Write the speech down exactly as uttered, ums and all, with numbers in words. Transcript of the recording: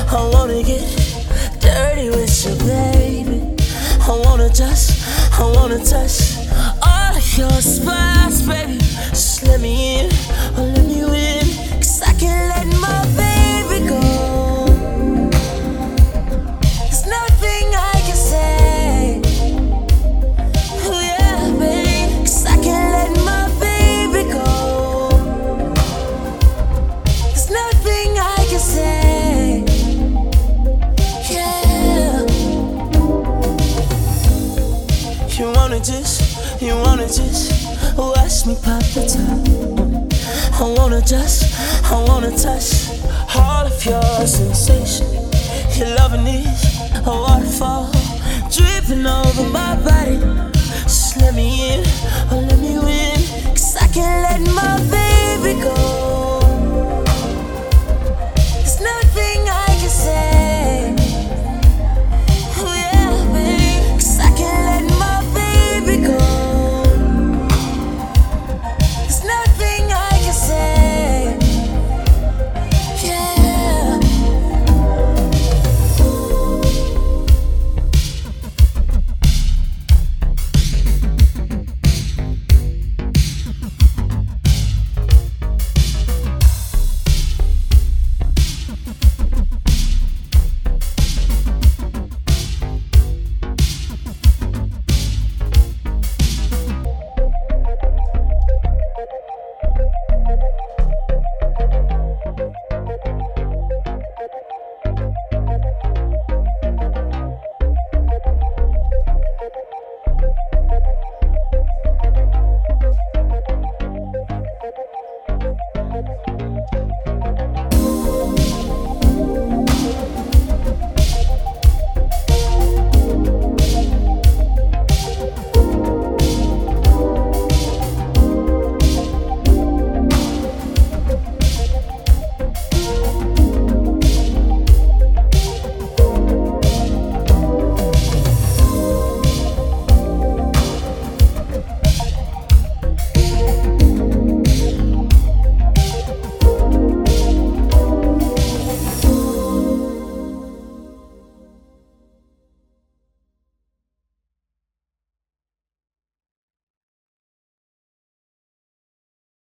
I wanna get dirty with you, baby. I wanna just, I wanna touch all of your spots, baby. Just let me in, or let me in, 'cause I can't let my baby go. There's nothing I can say. Oh yeah, baby, 'cause I can't let my baby go. There's nothing I can say. Yeah. You wanna just, you wanna just watch me pop the top. I wanna just, I wanna touch all of your sensation. Your loving is a waterfall dripping over my body.